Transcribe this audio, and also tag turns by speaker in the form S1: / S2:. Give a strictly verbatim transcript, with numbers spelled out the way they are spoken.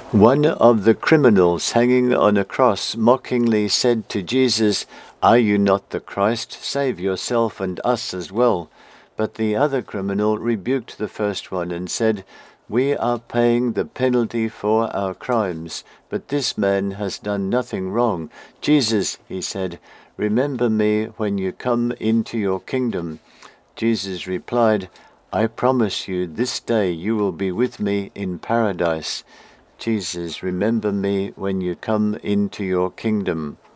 S1: One of the criminals hanging on a cross mockingly said to Jesus, "Are you not the Christ? Save yourself and us as well." But the other criminal rebuked the first one and said, "We are paying the penalty for our crimes, but this man has done nothing wrong." "Jesus," he said, "remember me when you come into your kingdom." Jesus replied, "I promise you this day you will be with me in paradise." Jesus, remember me when you come into your kingdom.